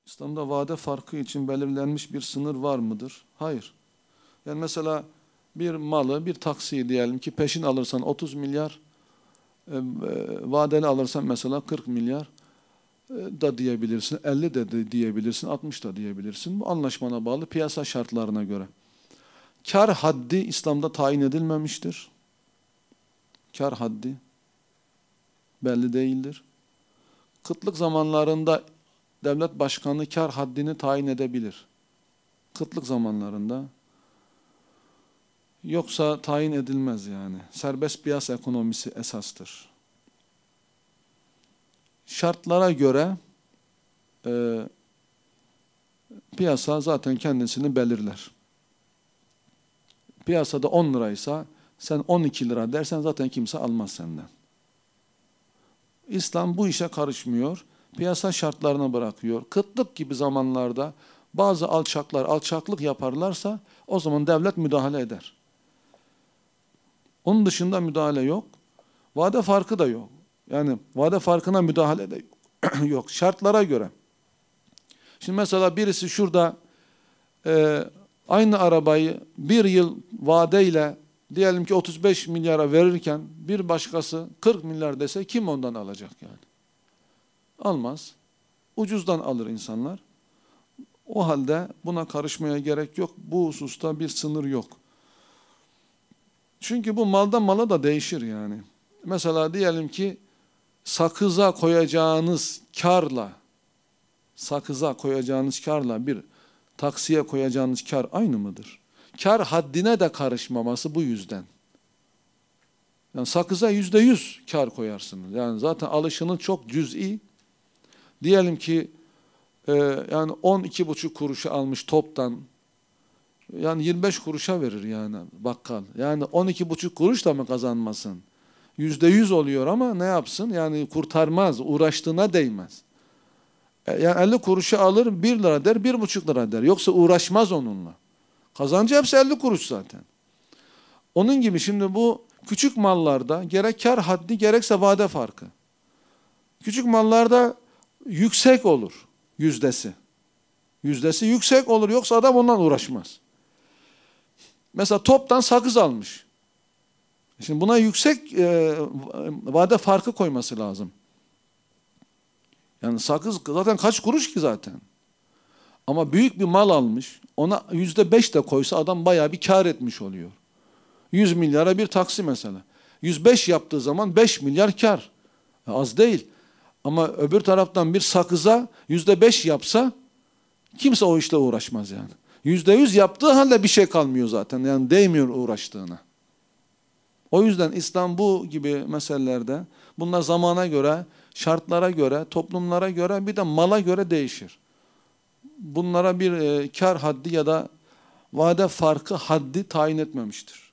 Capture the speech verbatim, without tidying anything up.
İslam'da vade farkı için belirlenmiş bir sınır var mıdır? Hayır. Yani mesela bir malı, bir taksiyi diyelim ki peşin alırsan otuz milyar, e, e, vadeli alırsan mesela kırk milyar e, da diyebilirsin, elli de, de diyebilirsin, altmış da diyebilirsin. Bu anlaşmana bağlı piyasa şartlarına göre. Kar haddi İslam'da tayin edilmemiştir. Kar haddi belli değildir. Kıtlık zamanlarında devlet başkanı kar haddini tayin edebilir. Kıtlık zamanlarında. Yoksa tayin edilmez yani. Serbest piyasa ekonomisi esastır. Şartlara göre e, piyasa zaten kendisini belirler. Piyasada on liraysa sen on iki lira dersen zaten kimse almaz senden. İslam bu işe karışmıyor. Piyasa şartlarına bırakıyor. Kıtlık gibi zamanlarda bazı alçaklar alçaklık yaparlarsa o zaman devlet müdahale eder. Onun dışında müdahale yok. Vade farkı da yok. Yani vade farkına müdahale de yok. yok. Şartlara göre. Şimdi mesela birisi şurada e, aynı arabayı bir yıl vadeyle diyelim ki otuz beş milyara verirken bir başkası kırk milyar dese kim ondan alacak yani? Almaz. Ucuzdan alır insanlar. O halde buna karışmaya gerek yok. Bu hususta bir sınır yok. Çünkü bu maldan mala da değişir yani. Mesela diyelim ki sakıza koyacağınız karla, sakıza koyacağınız karla bir taksiye koyacağınız kar aynı mıdır? Kar haddine de karışmaması bu yüzden. Yani sakıza yüzde yüz kar koyarsınız. Yani zaten alışının çok cüz'i. Diyelim ki e, yani on iki buçuk kuruşa almış toptan. Yani yirmi beş kuruşa verir yani bakkal. Yani on iki buçuk kuruş da mı kazanmasın? Yüzde yüz oluyor ama ne yapsın? Yani kurtarmaz, uğraştığına değmez. Yani elli kuruşa alır bir lira der, bir buçuk lira der. Yoksa uğraşmaz onunla. Kazancı hepsi elli kuruş zaten. Onun gibi şimdi bu küçük mallarda gerek kar haddi gerekse vade farkı. Küçük mallarda yüksek olur yüzdesi. Yüzdesi yüksek olur yoksa adam ondan uğraşmaz. Mesela toptan sakız almış. Şimdi buna yüksek e, vade farkı koyması lazım. Yani sakız zaten kaç kuruş ki zaten. Ama büyük bir mal almış. Ona yüzde beş de koysa adam bayağı bir kar etmiş oluyor. yüz milyara bir taksi mesela. yüz beş yaptığı zaman beş milyar kar. Az değil. Ama öbür taraftan bir sakıza yüzde beş yapsa kimse o işle uğraşmaz yani. Yüzde yüz yaptığı halde bir şey kalmıyor zaten. Yani değmiyor uğraştığına. O yüzden İslam bu gibi meselelerde bunlar zamana göre, şartlara göre, toplumlara göre bir de mala göre değişir. Bunlara bir e, kar haddi ya da vade farkı haddi tayin etmemiştir.